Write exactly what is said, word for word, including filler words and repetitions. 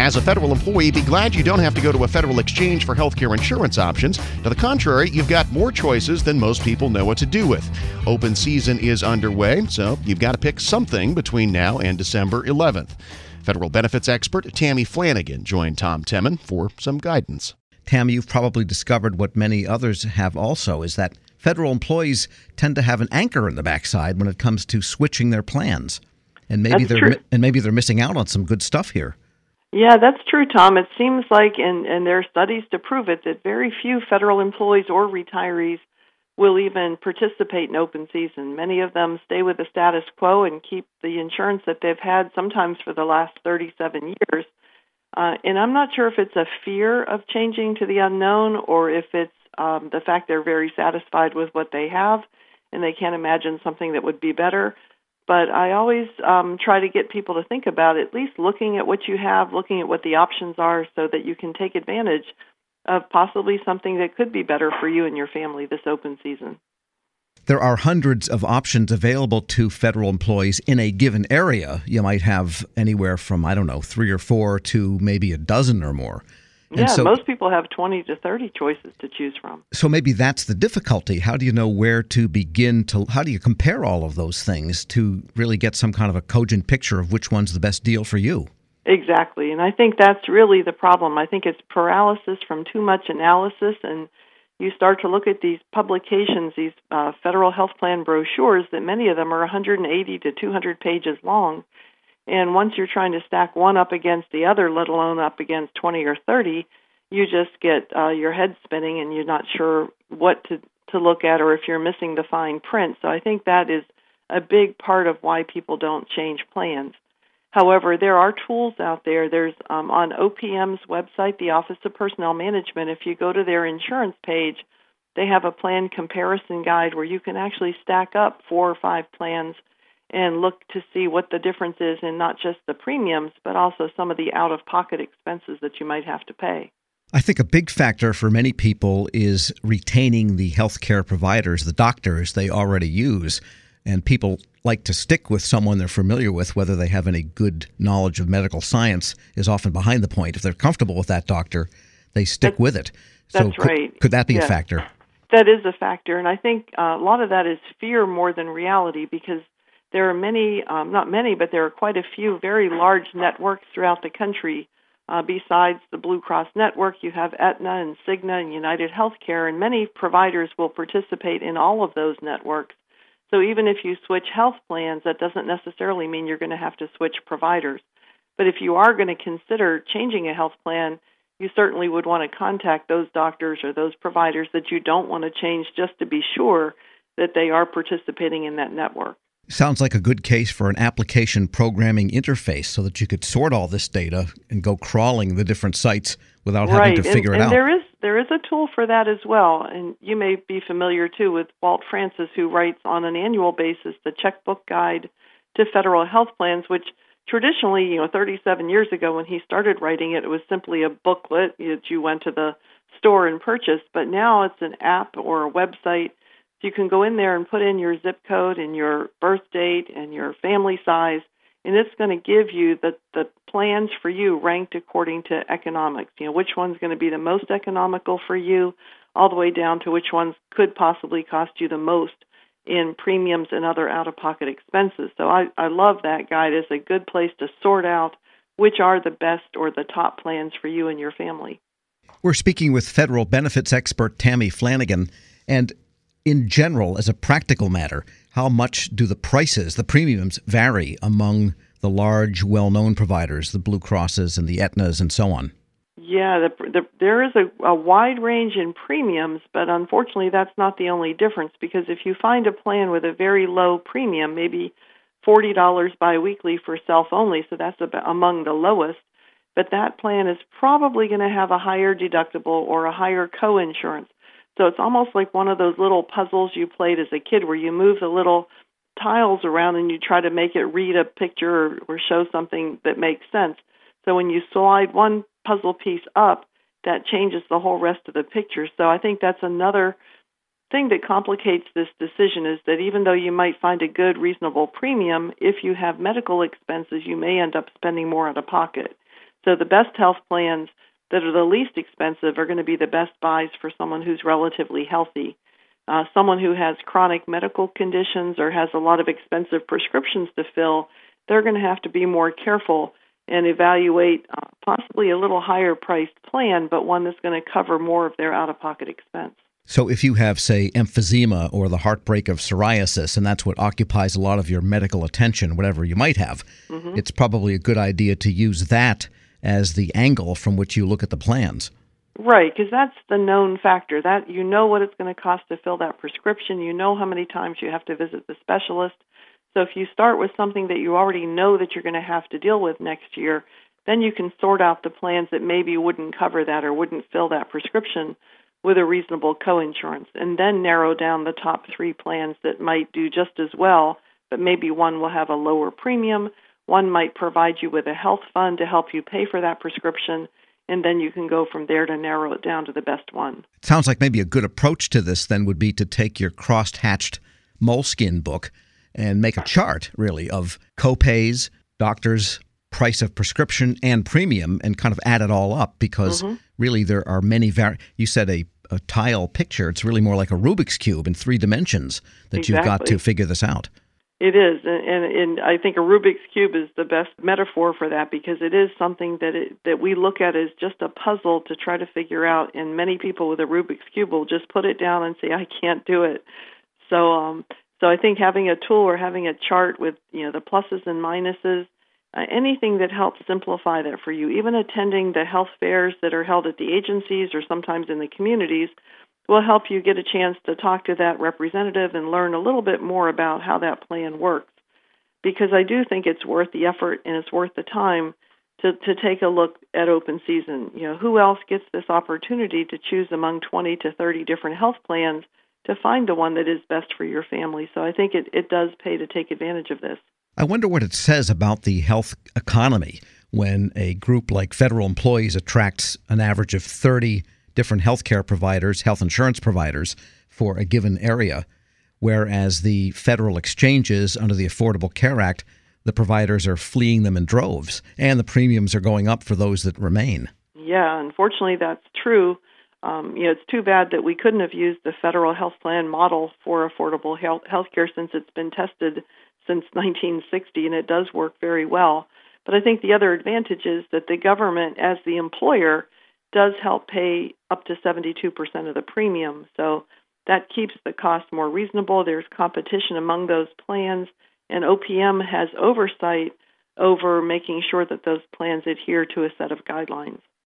As a federal employee, be glad you don't have to go to a federal exchange for healthcare insurance options. To the contrary, you've got more choices than most people know what to do with. Open season is underway, so you've got to pick something between now and December eleventh. Federal benefits expert Tammy Flanagan joined Tom Temin for some guidance. Tammy, you've probably discovered what many others have also, is that federal employees tend to have an anchor in the backside when it comes to switching their plans. And maybe That's they're true. and maybe they're missing out on some good stuff here. Yeah, that's true, Tom. It seems like, and, and there are studies to prove it, that very few federal employees or retirees will even participate in open season. Many of them stay with the status quo and keep the insurance that they've had sometimes for the last thirty-seven years. Uh, and I'm not sure if it's a fear of changing to the unknown or if it's um, the fact they're very satisfied with what they have and they can't imagine something that would be better. But I always um, try to get people to think about at least looking at what you have, looking at what the options are so that you can take advantage of possibly something that could be better for you and your family this open season. There are hundreds of options available to federal employees in a given area. You might have anywhere from, I don't know, three or four to maybe a dozen or more. And yeah, so, most people have twenty to thirty choices to choose from. So maybe that's the difficulty. How do you know where to begin to, how do you compare all of those things to really get some kind of a cogent picture of which one's the best deal for you? Exactly, and I think that's really the problem. I think it's paralysis from too much analysis, and you start to look at these publications, these uh, federal health plan brochures, that many of them are one hundred eighty to two hundred pages long. And once you're trying to stack one up against the other, let alone up against twenty or thirty, you just get uh, your head spinning and you're not sure what to, to look at or if you're missing the fine print. So I think that is a big part of why people don't change plans. However, there are tools out there. There's um, on O P M's website, the Office of Personnel Management, if you go to their insurance page, they have a plan comparison guide where you can actually stack up four or five plans and look to see what the difference is in not just the premiums, but also some of the out-of-pocket expenses that you might have to pay. I think a big factor for many people is retaining the healthcare providers, the doctors they already use. And people like to stick with someone they're familiar with, whether they have any good knowledge of medical science is often behind the point. If they're comfortable with that doctor, they stick that's, with it. That's so could, right. Could that be yeah. a factor? That is a factor. And I think uh, a lot of that is fear more than reality, because there are many, um, not many, but there are quite a few very large networks throughout the country. Uh, besides the Blue Cross network, you have Aetna and Cigna and United Healthcare, and many providers will participate in all of those networks. So even if you switch health plans, that doesn't necessarily mean you're going to have to switch providers. But if you are going to consider changing a health plan, you certainly would want to contact those doctors or those providers that you don't want to change, just to be sure that they are participating in that network. Sounds like a good case for an application programming interface so that you could sort all this data and go crawling the different sites without right. having to and, figure and it out. There is there is a tool for that as well. And you may be familiar, too, with Walt Francis, who writes on an annual basis the Checkbook Guide to Federal Health Plans, which traditionally, you know, thirty-seven years ago when he started writing it, it was simply a booklet that you went to the store and purchased. But now it's an app or a website. You can go in there and put in your zip code and your birth date and your family size, and it's going to give you the, the plans for you ranked according to economics. You know, which one's going to be the most economical for you, all the way down to which ones could possibly cost you the most in premiums and other out-of-pocket expenses. So I, I love that guide. It's a good place to sort out which are the best or the top plans for you and your family. We're speaking with federal benefits expert Tammy Flanagan, and in general, as a practical matter, how much do the prices, the premiums, vary among the large, well-known providers, the Blue Crosses and the Aetnas and so on? Yeah, the, the, there is a, a wide range in premiums, but unfortunately that's not the only difference, because if you find a plan with a very low premium, maybe forty dollars biweekly for self-only, so that's about among the lowest, but that plan is probably going to have a higher deductible or a higher co-insurance. So it's almost like one of those little puzzles you played as a kid where you move the little tiles around and you try to make it read a picture or, or show something that makes sense. So when you slide one puzzle piece up, that changes the whole rest of the picture. So I think that's another thing that complicates this decision, is that even though you might find a good, reasonable premium, if you have medical expenses, you may end up spending more out of pocket. So the best health plans that are the least expensive are going to be the best buys for someone who's relatively healthy. Uh, someone who has chronic medical conditions or has a lot of expensive prescriptions to fill, they're going to have to be more careful and evaluate uh, possibly a little higher priced plan, but one that's going to cover more of their out-of-pocket expense. So if you have, say, emphysema or the heartbreak of psoriasis, and that's what occupies a lot of your medical attention, whatever you might have, mm-hmm. it's probably a good idea to use that as the angle from which you look at the plans. Right, because that's the known factor. That you know what it's going to cost to fill that prescription. You know how many times you have to visit the specialist. So if you start with something that you already know that you're going to have to deal with next year, then you can sort out the plans that maybe wouldn't cover that or wouldn't fill that prescription with a reasonable coinsurance, and then narrow down the top three plans that might do just as well, but maybe one will have a lower premium, one might provide you with a health fund to help you pay for that prescription, and then you can go from there to narrow it down to the best one. It sounds like maybe a good approach to this then would be to take your crosshatched Moleskine book and make a chart, really, of copays, doctors' price of prescription, and premium, and kind of add it all up, because mm-hmm. really there are many vari- you said a, a tile picture. It's really more like a Rubik's Cube in three dimensions that exactly. you've got to figure this out. It is, and, and, and I think a Rubik's Cube is the best metaphor for that, because it is something that it, that we look at as just a puzzle to try to figure out, and many people with a Rubik's Cube will just put it down and say, I can't do it. So um, so I think having a tool or having a chart with, you know, the pluses and minuses, uh, anything that helps simplify that for you, even attending the health fairs that are held at the agencies or sometimes in the communities, will help you get a chance to talk to that representative and learn a little bit more about how that plan works. Because I do think it's worth the effort and it's worth the time to, to take a look at open season. You know, who else gets this opportunity to choose among twenty to thirty different health plans to find the one that is best for your family? So I think it, it does pay to take advantage of this. I wonder what it says about the health economy when a group like Federal Employees attracts an average of thirty different healthcare providers, health insurance providers for a given area, whereas the federal exchanges under the Affordable Care Act, the providers are fleeing them in droves, and the premiums are going up for those that remain. Yeah, unfortunately, that's true. Um, you know, it's too bad that we couldn't have used the federal health plan model for affordable health healthcare since it's been tested since nineteen sixty, and it does work very well. But I think the other advantage is that the government, as the employer, does help pay up to seventy-two percent of the premium. So that keeps the cost more reasonable. There's competition among those plans, and O P M has oversight over making sure that those plans adhere to a set of guidelines.